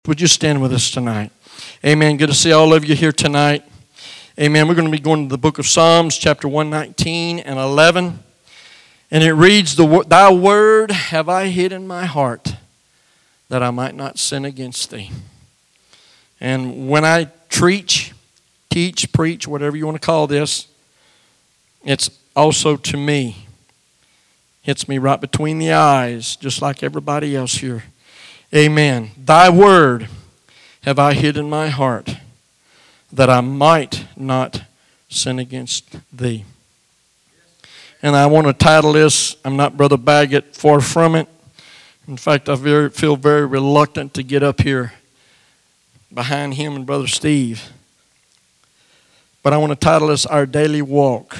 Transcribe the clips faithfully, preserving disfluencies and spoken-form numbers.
Would you stand with us tonight? Amen. Good to see all of you here tonight. Amen. We're going to be going to the book of Psalms, chapter one nineteen and eleven. And it reads, Thy word have I hid in my heart, that I might not sin against thee. And when I preach, teach, preach, whatever you want to call this, it's also to me. Hits me right between the eyes, just like everybody else here. Amen. Thy word have I hid in my heart, that I might not sin against thee. And I want to title this, I'm not Brother Baggett, far from it. In fact, I very, feel very reluctant to get up here behind him and Brother Steve. But I want to title this, Our Daily Walk.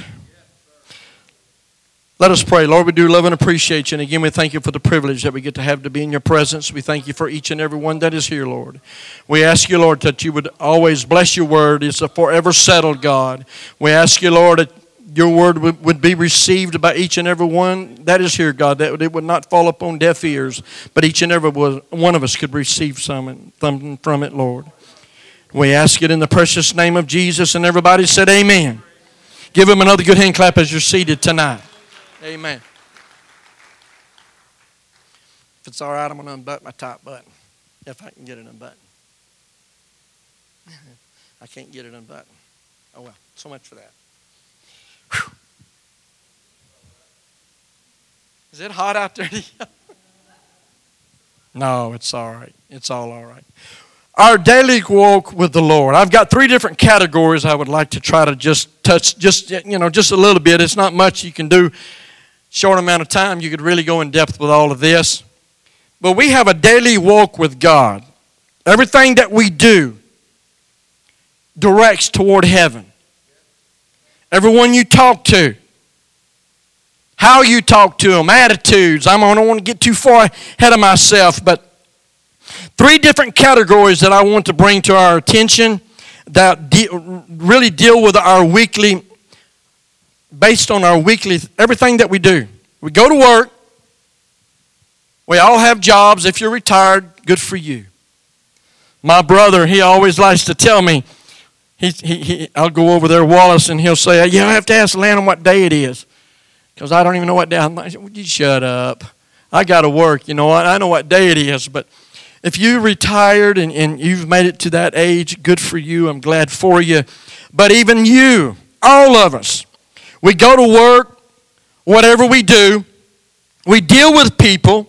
Let us pray. Lord, we do love and appreciate you. And again, we thank you for the privilege that we get to have to be in your presence. We thank you for each and every one that is here, Lord. We ask you, Lord, that you would always bless your word. It's a forever settled, God. We ask you, Lord, that your word would, would be received by each and every one that is here, God, that it would not fall upon deaf ears, but each and every one of us could receive something from it, Lord. We ask it in the precious name of Jesus, and everybody said amen. Give him another good hand clap as you're seated tonight. Amen. If it's all right, I'm going to unbutton my top button. If I can get it unbuttoned. I can't get it unbuttoned. Oh, well. So much for that. Whew. Is it hot out there? No, it's all right. It's all all right. Our daily walk with the Lord. I've got three different categories I would like to try to just touch, just, you know, just a little bit. It's not much you can do. Short amount of time, you could really go in depth with all of this. But we have a daily walk with God. Everything that we do directs toward heaven. Everyone you talk to, how you talk to them, attitudes. I'm, I don't want to get too far ahead of myself, but three different categories that I want to bring to our attention that de- really deal with our weekly based on our weekly, everything that we do. We go to work. We all have jobs. If you're retired, good for you. My brother, he always likes to tell me, he, he, he, I'll go over there, Wallace, and he'll say, yeah, I have to ask Landon what day it is. Because I don't even know what day. I'm like, would you shut up? I got to work. You know what? I know what day it is. But if you retired and, and you've made it to that age, good for you. I'm glad for you. But even you, all of us, we go to work, whatever we do, we deal with people,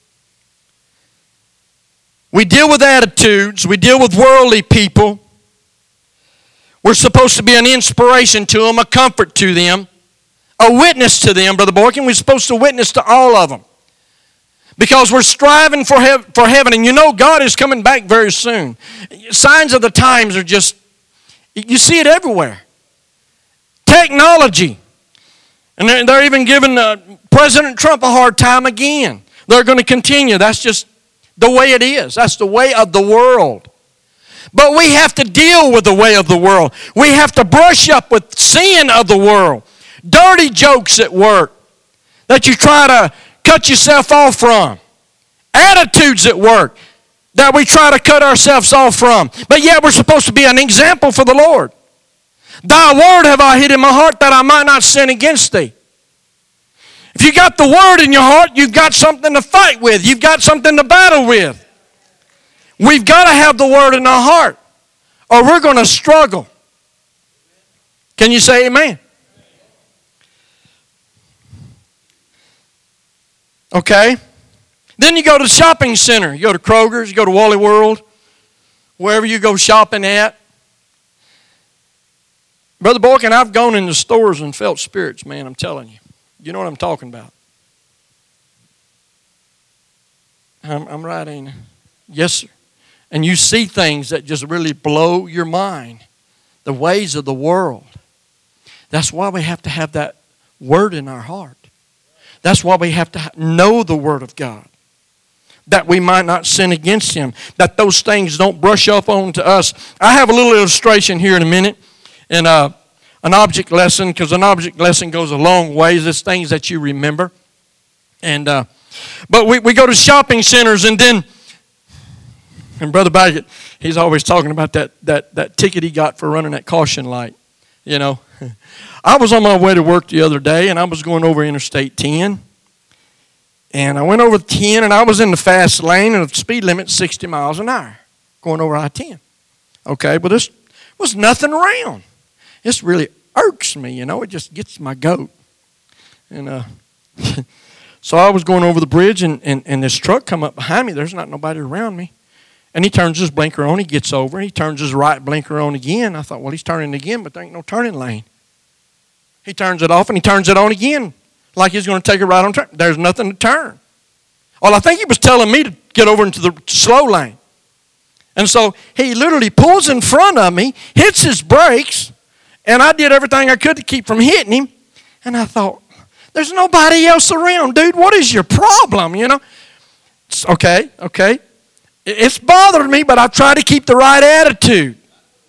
we deal with attitudes, we deal with worldly people. We're supposed to be an inspiration to them, a comfort to them, a witness to them, Brother Boykin. We're supposed to witness to all of them because we're striving for, he- for heaven. And you know God is coming back very soon. Signs of the times are just, you see it everywhere. Technology. And they're, they're even giving uh, President Trump a hard time again. They're going to continue. That's just the way it is. That's the way of the world. But we have to deal with the way of the world. We have to brush up with sin of the world. Dirty jokes at work that you try to cut yourself off from. Attitudes at work that we try to cut ourselves off from. But yet we're supposed to be an example for the Lord. Thy word have I hid in my heart that I might not sin against thee. If you got the word in your heart, you've got something to fight with. You've got something to battle with. We've got to have the word in our heart or we're going to struggle. Can you say amen? Okay. Then you go to the shopping center. You go to Kroger's, you go to Wally World, wherever you go shopping at. Brother Boykin, I've gone into stores and felt spirits, man, I'm telling you. You know what I'm talking about. I'm, I'm right, ain't I? Yes, sir. And you see things that just really blow your mind. The ways of the world. That's why we have to have that word in our heart. That's why we have to know the word of God. That we might not sin against him. That those things don't brush up onto us. I have a little illustration here in a minute. And uh, an object lesson, because an object lesson goes a long ways. It's things that you remember. And uh, but we, we go to shopping centers and then And Brother Baggett, he's always talking about that, that, that ticket he got for running that caution light. You know, I was on my way to work the other day, and I was going over Interstate ten. And I went over ten, and I was in the fast lane, and the speed limit sixty miles an hour, going over I ten. Okay, but this was nothing around. This really irks me, you know. It just gets my goat. And uh, so I was going over the bridge, and, and, and this truck come up behind me. There's not nobody around me. And he turns his blinker on. He gets over. He turns his right blinker on again. I thought, well, he's turning again, but there ain't no turning lane. He turns it off, and he turns it on again, like he's going to take it right on turn. There's nothing to turn. Well, I think he was telling me to get over into the slow lane. And so he literally pulls in front of me, hits his brakes, and I did everything I could to keep from hitting him. And I thought, there's nobody else around, dude. What is your problem, you know? It's okay, okay. It's bothered me, but I've tried to keep the right attitude.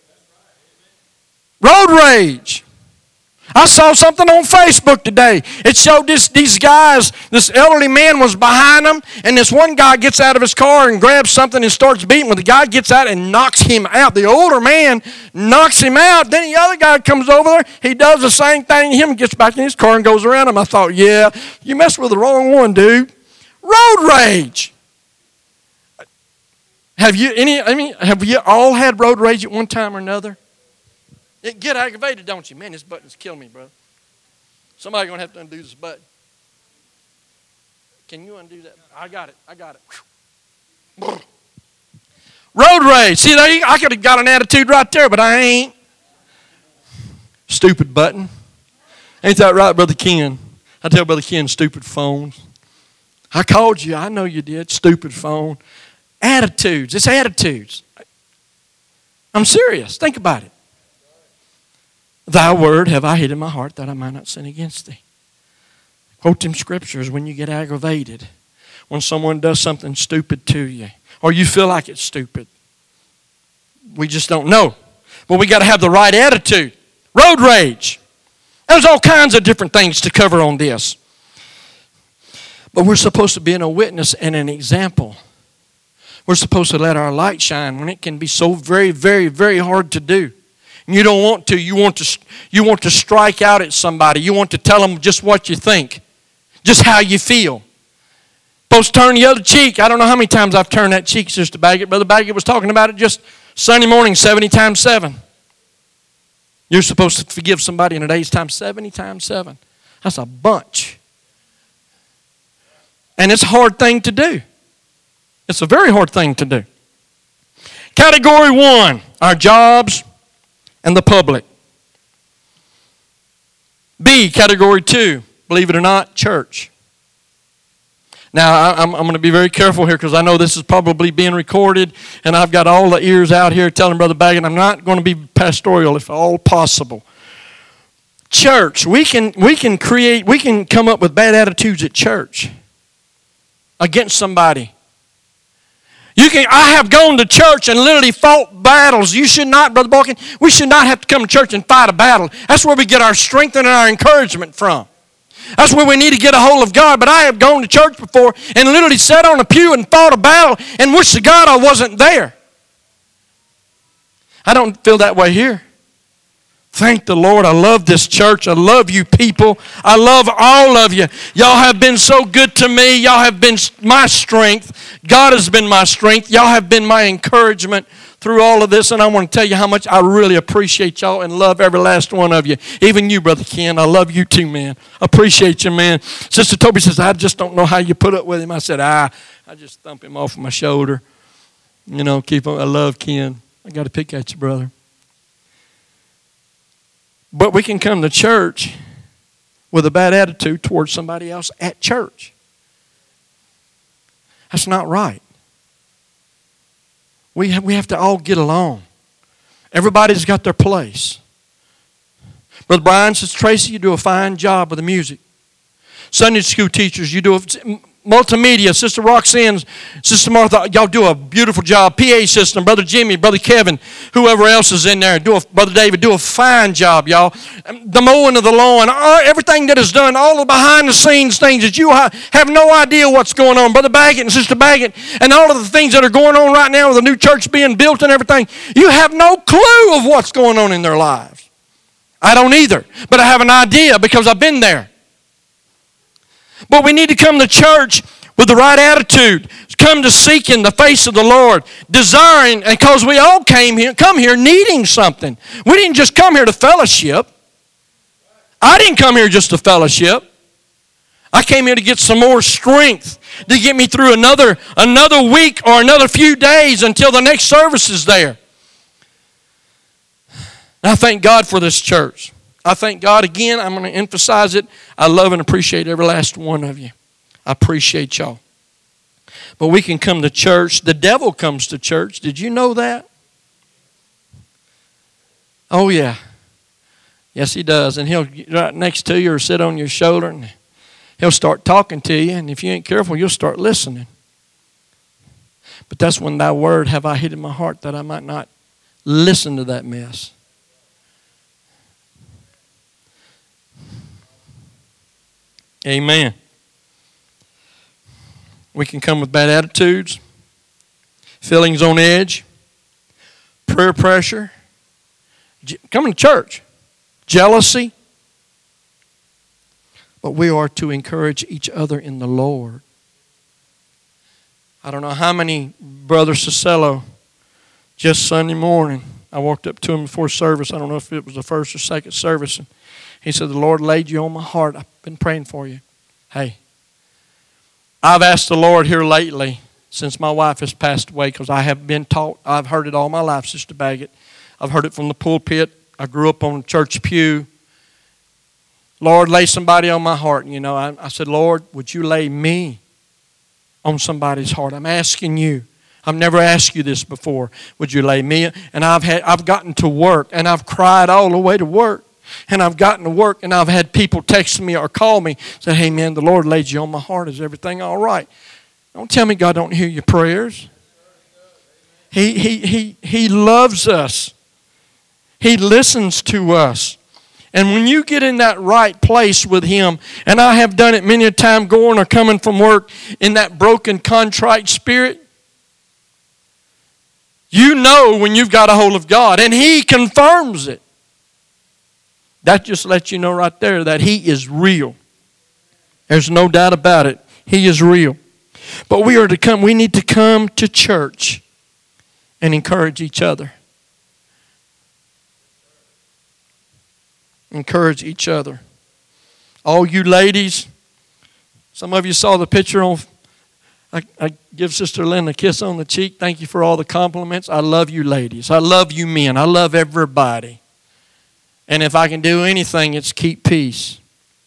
Road rage. I saw something on Facebook today. It showed this, these guys, this elderly man was behind them, and this one guy gets out of his car and grabs something and starts beating. When the guy gets out and knocks him out, the older man knocks him out. Then the other guy comes over there. He does the same thing to him, gets back in his car and goes around him. I thought, yeah, you messed with the wrong one, dude. Road rage. Have you any? I mean, have you all had road rage at one time or another? It get aggravated, don't you? Man, this button's killing me, brother. Somebody's going to have to undo this button. Can you undo that? I got it. I got it. Whew. Road rage. See, there you, I could have got an attitude right there, but I ain't. Stupid button. Ain't that right, Brother Ken? I tell Brother Ken, stupid phones. I called you. I know you did. Stupid phone. Attitudes. It's attitudes. I'm serious. Think about it. Thy word have I hid in my heart that I might not sin against thee. Quote them scriptures when you get aggravated. When someone does something stupid to you. Or you feel like it's stupid. We just don't know. But we got to have the right attitude. Road rage. There's all kinds of different things to cover on this. But we're supposed to be a witness and an example. We're supposed to let our light shine when it can be so very, very, very hard to do. And you don't want to. You want to, you want to strike out at somebody. You want to tell them just what you think. Just how you feel. Supposed to turn the other cheek. I don't know how many times I've turned that cheek, Sister Baggett. Brother Baggett was talking about it just Sunday morning, seventy times seven. You're supposed to forgive somebody in a day's time seventy times seven. That's a bunch. And it's a hard thing to do. It's a very hard thing to do. Category one, our jobs and the public. B, category two, believe it or not, church. Now, I'm, I'm going to be very careful here because I know this is probably being recorded, and I've got all the ears out here telling Brother Baggett I'm not going to be pastoral if all possible. Church, we can, we can create, we can come up with bad attitudes at church against somebody. You can. I have gone to church and literally fought battles. You should not, Brother Balkin, we should not have to come to church and fight a battle. That's where we get our strength and our encouragement from. That's where we need to get a hold of God. But I have gone to church before and literally sat on a pew and fought a battle and wished to God I wasn't there. I don't feel that way here. Thank the Lord. I love this church. I love you people. I love all of you. Y'all have been so good to me. Y'all have been my strength. God has been my strength. Y'all have been my encouragement through all of this. And I want to tell you how much I really appreciate y'all and love every last one of you. Even you, Brother Ken. I love you too, man. Appreciate you, man. Sister Toby says, I just don't know how you put up with him. I said, ah, I just thump him off my shoulder. You know, keep on. I love Ken. I got to pick at you, brother. But we can come to church with a bad attitude towards somebody else at church. That's not right. We have, we have to all get along. Everybody's got their place. Brother Brian says, Tracy, you do a fine job with the music. Sunday school teachers, you do a, multimedia, Sister Roxanne, Sister Martha, y'all do a beautiful job. P A system, Brother Jimmy, Brother Kevin, whoever else is in there, do a, Brother David, do a fine job, y'all. The mowing of the lawn, everything that is done, all the behind-the-scenes things that you have no idea what's going on. Brother Baggett and Sister Baggett, and all of the things that are going on right now with the new church being built and everything, you have no clue of what's going on in their lives. I don't either, but I have an idea because I've been there. But we need to come to church with the right attitude. Come to seeking the face of the Lord, desiring, and because we all came here, come here needing something. We didn't just come here to fellowship. I didn't come here just to fellowship. I came here to get some more strength, to get me through another, another week or another few days until the next service is there. And I thank God for this church. I thank God again. I'm going to emphasize it. I love and appreciate every last one of you. I appreciate y'all. But we can come to church. The devil comes to church. Did you know that? Oh, yeah. Yes, he does. And he'll get right next to you or sit on your shoulder and he'll start talking to you. And if you ain't careful, you'll start listening. But that's when thy word have I hid in my heart that I might not listen to that mess. Amen. We can come with bad attitudes, feelings on edge, prayer pressure, coming to church, jealousy. But we are to encourage each other in the Lord. I don't know how many Brother Cicello, just Sunday morning, I walked up to him before service. I don't know if it was the first or second service. And he said, the Lord laid you on my heart. I've been praying for you. Hey, I've asked the Lord here lately, since my wife has passed away, because I have been taught, I've heard it all my life, Sister Baggett. I've heard it from the pulpit. I grew up on a church pew. Lord, lay somebody on my heart. And, you know, I, I said, Lord, would you lay me on somebody's heart? I'm asking you. I've never asked you this before. Would you lay me? And I've had, I've gotten to work, and I've cried all the way to work. And I've gotten to work, and I've had people text me or call me, say, hey, man, the Lord laid you on my heart. Is everything all right? Don't tell me God don't hear your prayers. He, he, he, he loves us. He listens to us. And when you get in that right place with Him, and I have done it many a time going or coming from work in that broken, contrite spirit, you know when you've got a hold of God, and He confirms it. That just lets you know right there that He is real. There's no doubt about it. He is real. But we are to come, we need to come to church and encourage each other. Encourage each other. All you ladies, some of you saw the picture on, I, I give Sister Lynn a kiss on the cheek. Thank you for all the compliments. I love you ladies. I love you men. I love everybody. And if I can do anything, it's keep peace.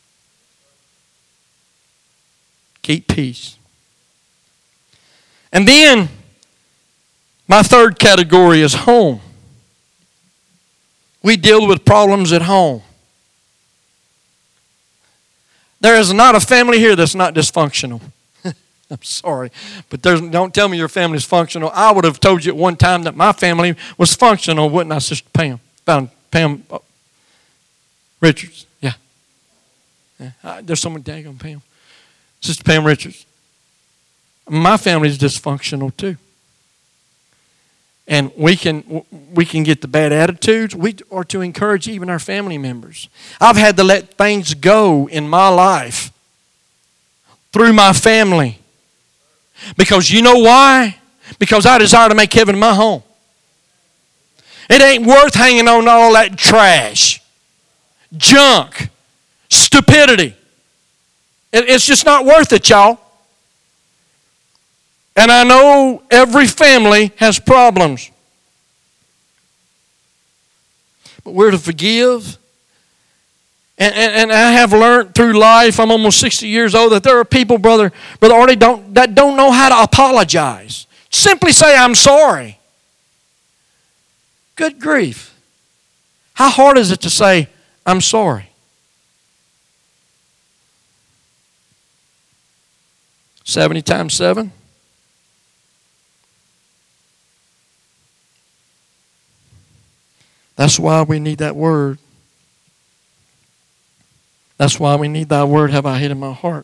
Keep peace. And then, my third category is home. We deal with problems at home. There is not a family here that's not dysfunctional. I'm sorry, but there's, don't tell me your family's functional. I would have told you at one time that my family was functional, wouldn't I, Sister Pam? Found Pam Richards, yeah. yeah. Uh, there's someone dang on Pam. Sister Pam Richards. My family's dysfunctional too. And we can we can get the bad attitudes. We are to encourage even our family members. I've had to let things go in my life through my family. Because you know why? Because I desire to make heaven my home. It ain't worth hanging on all that trash. Junk, stupidity. It's just not worth it, y'all. And I know every family has problems. But we're to forgive. And, and, and I have learned through life, I'm almost sixty years old, that there are people, brother, brother Artie, don't, that don't know how to apologize. Simply say, I'm sorry. Good grief. How hard is it to say, I'm sorry? seventy times seven? That's why we need that word. That's why we need thy word have I hid in my heart.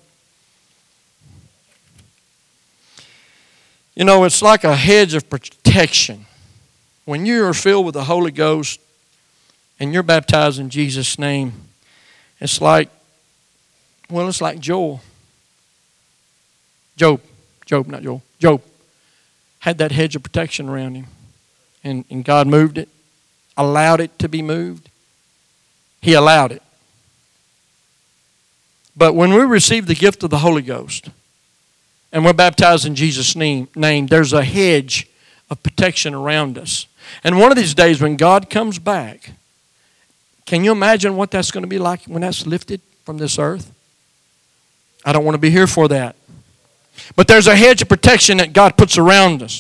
You know, it's like a hedge of protection. When you are filled with the Holy Ghost and you're baptized in Jesus' name, it's like, well, it's like Joel. Job. Job, not Joel. Job had that hedge of protection around him. And, and God moved it, allowed it to be moved. He allowed it. But when we receive the gift of the Holy Ghost and we're baptized in Jesus' name, name, there's a hedge of protection around us. And one of these days when God comes back, can you imagine what that's going to be like when that's lifted from this earth? I don't want to be here for that. But there's a hedge of protection that God puts around us.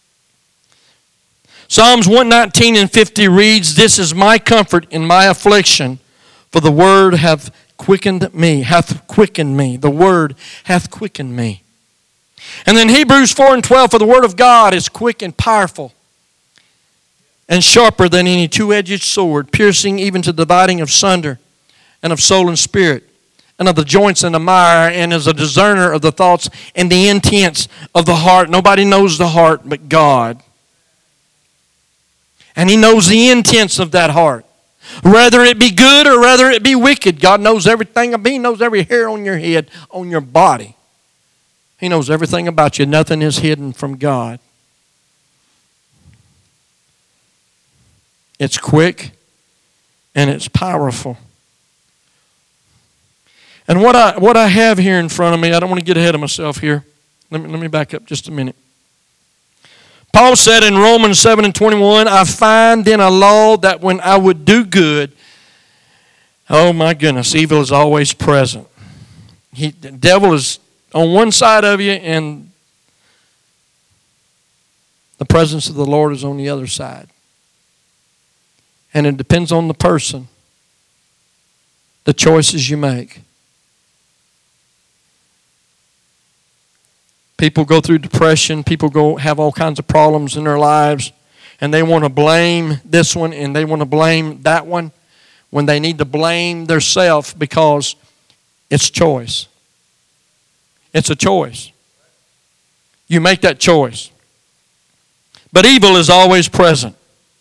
Psalms one nineteen and fifty reads, "This is my comfort in my affliction, for the word hath quickened me, hath quickened me. The word hath quickened me." And then Hebrews four and twelve, "For the word of God is quick and powerful, and sharper than any two-edged sword, piercing even to the dividing of sunder and of soul and spirit, and of the joints and the mire, and is a discerner of the thoughts and the intents of the heart." Nobody knows the heart but God. And He knows the intents of that heart. Whether it be good or whether it be wicked, God knows everything. He knows every hair on your head, on your body. He knows everything about you. Nothing is hidden from God. It's quick and it's powerful. And what I what I have here in front of me, I don't want to get ahead of myself here. Let me, let me back up just a minute. Paul said in Romans seven and twenty-one, "I find then a law that when I would do good," oh my goodness, evil is always present. He, the devil is on one side of you and the presence of the Lord is on the other side. And it depends on the person, the choices you make. People go through depression. People go have all kinds of problems in their lives. And they want to blame this one and they want to blame that one when they need to blame themselves because it's choice. It's a choice. You make that choice. But evil is always present.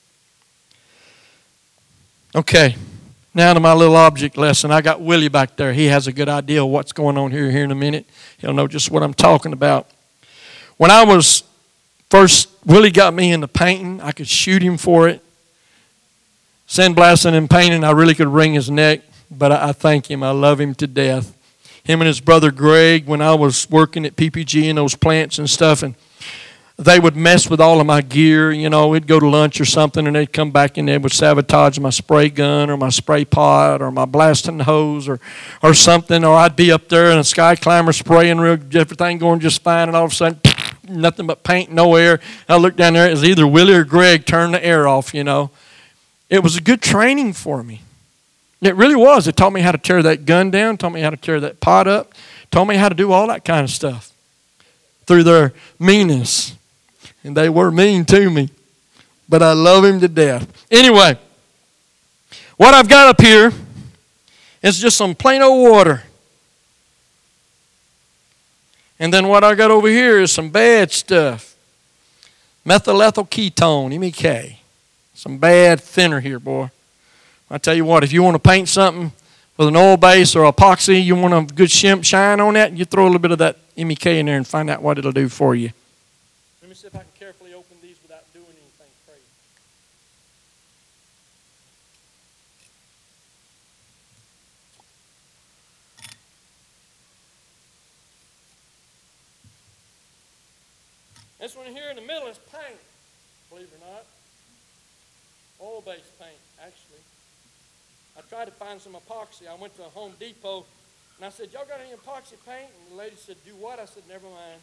Okay, now to my little object lesson. I got Willie back there. He has a good idea of what's going on here, here in a minute. He'll know just what I'm talking about. When I was first, Willie got me into painting. I could shoot him for it. Sandblasting and painting, I really could wring his neck. But I, I thank him. I love him to death. Him and his brother Greg, when I was working at P P G and those plants and stuff, and they would mess with all of my gear. You know, we'd go to lunch or something, and they'd come back and they would sabotage my spray gun or my spray pot or my blasting hose or, or something. Or I'd be up there in a sky climber spraying real, everything going just fine, and all of a sudden, nothing but paint, no air. I looked down there, it was either Willie or Greg turned the air off, you know. It was a good training for me. It really was. It taught me how to tear that gun down, taught me how to tear that pot up, taught me how to do all that kind of stuff through their meanness. And they were mean to me. But I love him to death. Anyway, what I've got up here is just some plain old water. And then what I got over here is some bad stuff. Methylethyl ketone, M E K. Some bad thinner here, boy. I tell you what, if you want to paint something with an oil base or epoxy, you want a good shine on that, you throw a little bit of that M E K in there and find out what it'll do for you. Let me see if I can carefully open these without doing anything crazy. This one here in the middle is paint, believe it or not. Oil-based paint, actually. I tried to find some epoxy. I went to Home Depot, and I said, "Y'all got any epoxy paint?" And the lady said, "Do what?" I said, "Never mind."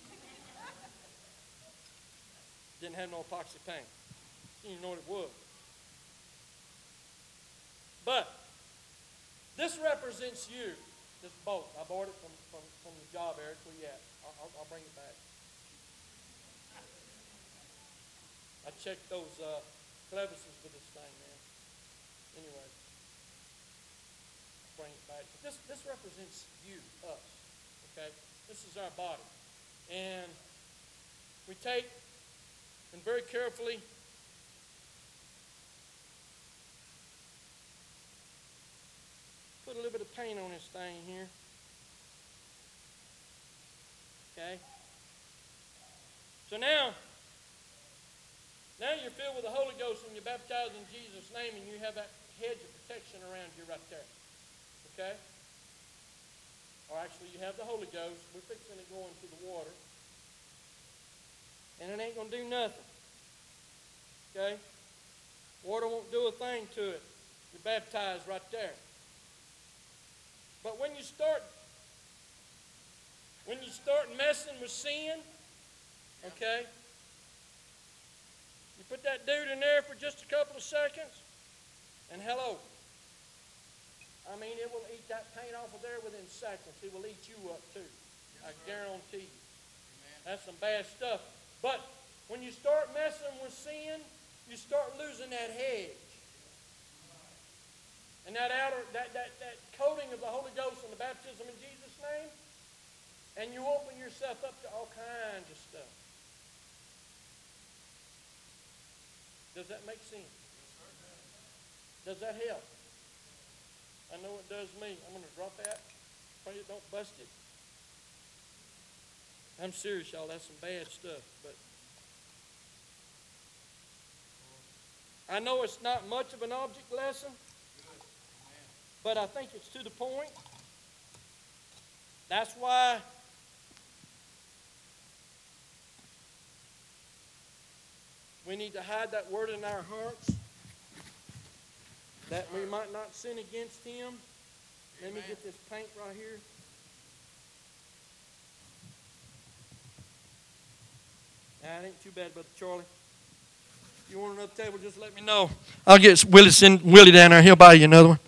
Didn't have no epoxy paint. Didn't even know what it was. But this represents you, this boat. I bought it from, from, from the job, Eric. Where you at? I'll, I'll, I'll bring it back. I checked those uh, clevises with this thing, man. Anyway, I'll bring it back. But this, this represents you, us, okay? This is our body. And we take and very carefully put a little bit of paint on this thing here. Okay? So now, now you're filled with the Holy Ghost and you're baptized in Jesus' name and you have that hedge of protection around you right there. Okay? Or actually you have the Holy Ghost. We're fixing to go into the water. And it ain't going to do nothing. Okay? Water won't do a thing to it. You're baptized right there. But when you start When you start messing with sin, okay, you put that dude in there for just a couple of seconds, and hello. I mean, it will eat that paint off of there within seconds. It will eat you up too. I guarantee you. That's some bad stuff. But when you start messing with sin, you start losing that hedge. And that outer, that, that, that coating of the Holy Ghost and the baptism in Jesus' name, and you open yourself up to all kinds of stuff. Does that make sense? Does that help? I know it does me. I'm going to drop that. Pray it don't bust it. I'm serious, y'all. That's some bad stuff. But I know it's not much of an object lesson, but I think it's to the point. That's why we need to hide that word in our hearts, that we might not sin against Him. Let me get this paint right here. That ain't too bad, Brother Charlie. If you want another table, just let me know. I'll get Willie, send Willie down there. He'll buy you another one.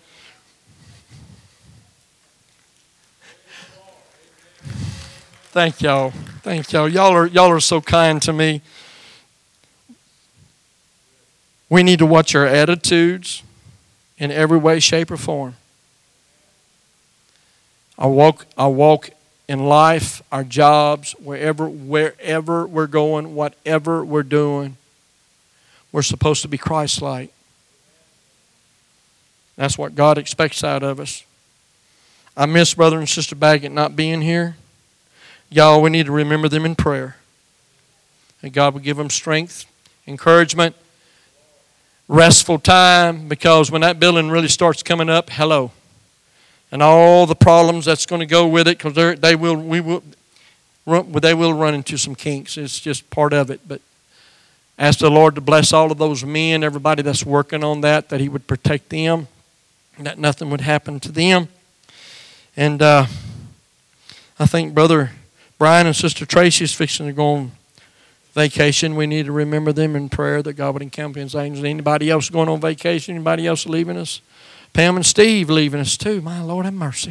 Thank y'all. Thank y'all. Y'all are, y'all are so kind to me. We need to watch our attitudes in every way, shape, or form. Our walk, our walk in life, our jobs, wherever, wherever we're going, whatever we're doing, we're supposed to be Christ-like. That's what God expects out of us. I miss Brother and Sister Baggett not being here. Y'all, we need to remember them in prayer. And God will give them strength, encouragement, restful time, because when that building really starts coming up, hello, and all the problems that's going to go with it, because they will, we will, they will run into some kinks. It's just part of it. But ask the Lord to bless all of those men, everybody that's working on that, that He would protect them, and that nothing would happen to them. And uh, I think Brother Brian and Sister Tracy is fixing to go on vacation. We need to remember them in prayer, that God would encamp His angels. Anybody else going on vacation? Anybody else leaving us? Pam and Steve leaving us too. My Lord have mercy.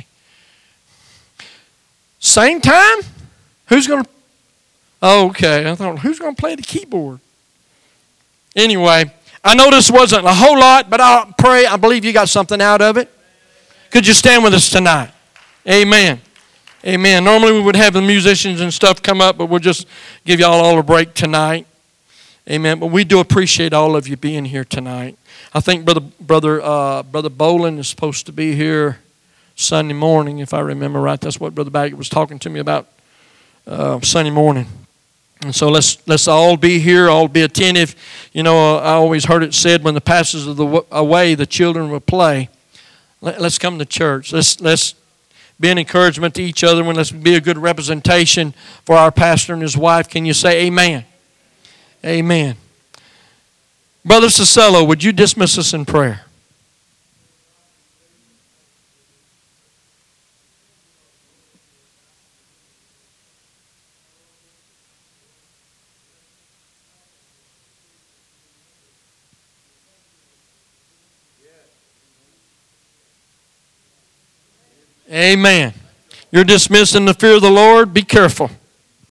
Same time? Who's going to? Oh, okay. I thought, who's going to play the keyboard? Anyway, I know this wasn't a whole lot, but I pray, I believe you got something out of it. Could you stand with us tonight? Amen. Amen. Normally we would have the musicians and stuff come up, but we'll just give y'all all a break tonight. Amen. But we do appreciate all of you being here tonight. I think Brother Brother uh, Brother Boland is supposed to be here Sunday morning, if I remember right. That's what Brother Baggett was talking to me about uh, Sunday morning. And so let's let's all be here, all be attentive. You know, uh, I always heard it said, when the pastors are the away, the children will play. Let, let's come to church. Let's let's be an encouragement to each other. Let's be a good representation for our pastor and his wife. Can you say amen? Amen. Brother Cicello, would you dismiss us in prayer? Amen. You're dismissed in the fear of the Lord. Be careful.